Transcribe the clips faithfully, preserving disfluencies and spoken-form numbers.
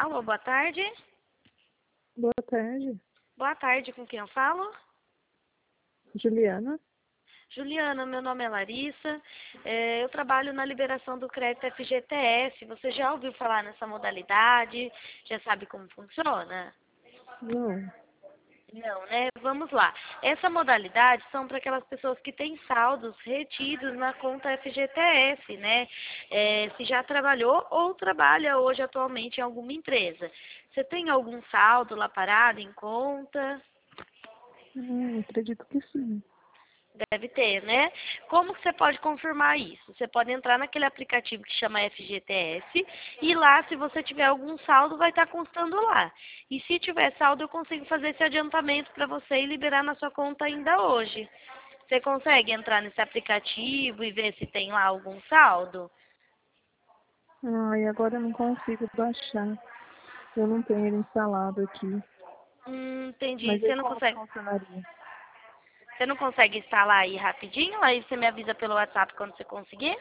Alô, boa tarde. Boa tarde, Boa tarde, com quem eu falo? Juliana. Juliana, meu nome é Larissa. É, eu trabalho na liberação do crédito F G T S. Você já ouviu falar nessa modalidade? Já sabe como funciona? Não. Não, né? Vamos lá. Essa modalidade são para aquelas pessoas que têm saldos retidos na conta F G T S, né? É, se já trabalhou ou trabalha hoje atualmente em alguma empresa. Você tem algum saldo lá parado em conta? Hum, acredito que sim. Deve ter, né? Como que você pode confirmar isso? Você pode entrar naquele aplicativo que chama F G T S e lá, se você tiver algum saldo, vai estar constando lá. E se tiver saldo, eu consigo fazer esse adiantamento para você e liberar na sua conta ainda hoje. Você consegue entrar nesse aplicativo e ver se tem lá algum saldo? Ai, agora eu não consigo baixar. Eu não tenho ele instalado aqui. Hum, entendi. Mas aí Você não como que consegue, funcionaria? você não consegue instalar aí rapidinho? Aí você me avisa pelo WhatsApp quando você conseguir?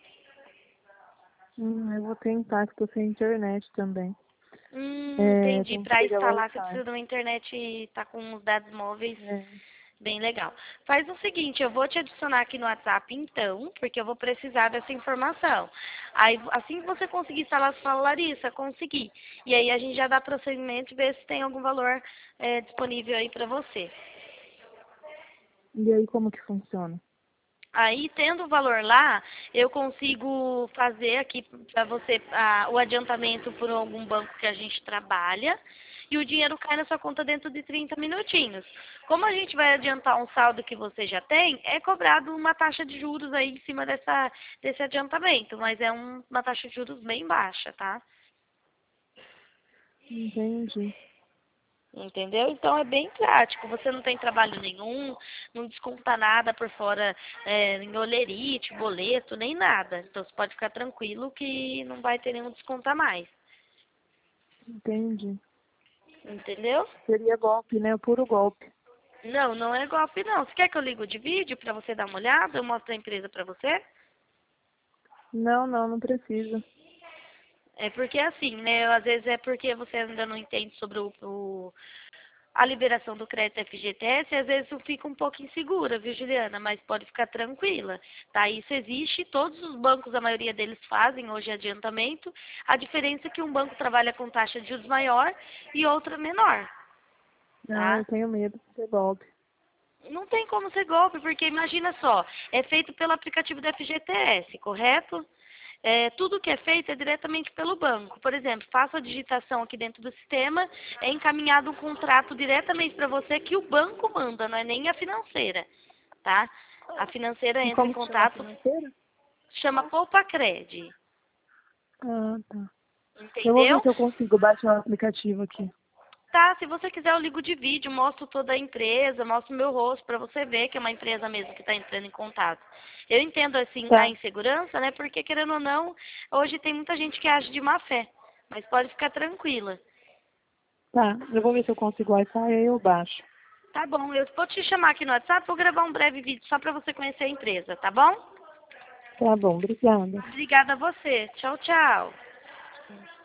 Hum, eu vou tentar, que estou sem internet também. Hum, É, entendi. tem que Para pegar o instalar, você Wi-Fi. precisa de uma internet e tá com os dados móveis É. bem legal. Faz o seguinte, eu vou te adicionar aqui no WhatsApp então, porque eu vou precisar dessa informação. Aí, assim que você conseguir instalar, você fala, Larissa, consegui. E aí a gente já dá procedimento e vê se tem algum valor é, disponível aí para você. E aí como que funciona? Aí, tendo o valor lá, eu consigo fazer aqui para você ah, o adiantamento por algum banco que a gente trabalha e o dinheiro cai na sua conta dentro de trinta minutinhos. Como a gente vai adiantar um saldo que você já tem, é cobrado uma taxa de juros aí em cima dessa, desse adiantamento, mas é um- uma taxa de juros bem baixa, tá? Entendi. Entendeu? Então é bem prático. Você não tem trabalho nenhum, não desconta nada por fora é, em olerite, boleto, nem nada. Então você pode ficar tranquilo que não vai ter nenhum desconto a mais. Entendi. Entendeu? Seria golpe, né? Puro golpe. Não, não é golpe não. Você quer que eu ligue de vídeo para você dar uma olhada? Eu mostro a empresa para você? Não, não, não precisa. É porque assim, né? Às vezes é porque você ainda não entende sobre o, o- a liberação do crédito F G T S, às vezes eu fico um pouco insegura, viu, Juliana? Mas pode ficar tranquila, tá? Isso existe, todos os bancos, a maioria deles fazem hoje adiantamento. A diferença é que um banco trabalha com taxa de juros maior e outro menor, Ah, eu tá? tenho medo de ser golpe. Não tem como ser golpe, porque imagina só, é feito pelo aplicativo do F G T S, correto? É, tudo que é feito é diretamente pelo banco. Por exemplo, faço a digitação aqui dentro do sistema, é encaminhado um contrato diretamente para você que o banco manda, não é nem a financeira, tá? A financeira E entra em como que chama a contato, financeira? chama Poupa Cred, Ah, tá. Eu vou ver entendeu? se eu consigo baixar o aplicativo aqui. Tá, se você quiser eu ligo de vídeo, mostro toda a empresa, mostro meu rosto para você ver que é uma empresa mesmo que está entrando em contato. Eu entendo assim a Tá, insegurança, né? Porque querendo ou não, hoje tem muita gente que age de má fé, mas pode ficar tranquila. tá. Eu vou ver se eu consigo Wi-Fi e aí eu baixo. Tá bom, eu vou te chamar aqui no WhatsApp, vou gravar um breve vídeo só para você conhecer a empresa, tá bom? Tá bom, obrigada. Obrigada a você. Tchau, tchau.